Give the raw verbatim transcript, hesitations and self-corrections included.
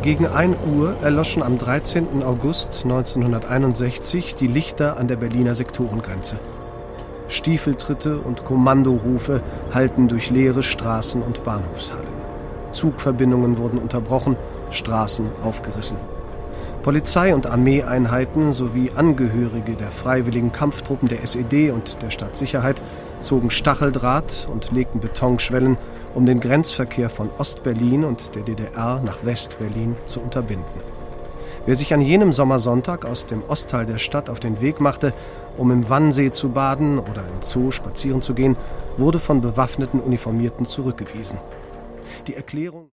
Gegen ein Uhr erloschen am dreizehnten August neunzehnhunderteinundsechzig die Lichter an der Berliner Sektorengrenze. Stiefeltritte und Kommandorufe hallten durch leere Straßen und Bahnhofshallen. Zugverbindungen wurden unterbrochen, Straßen aufgerissen. Polizei- und Armeeeinheiten sowie Angehörige der freiwilligen Kampftruppen der S E D und der Staatssicherheit zogen Stacheldraht und legten Betonschwellen, um den Grenzverkehr von Ostberlin und der D D R nach Westberlin zu unterbinden. Wer sich an jenem Sommersonntag aus dem Ostteil der Stadt auf den Weg machte, um im Wannsee zu baden oder im Zoo spazieren zu gehen, wurde von bewaffneten Uniformierten zurückgewiesen. Die Erklärung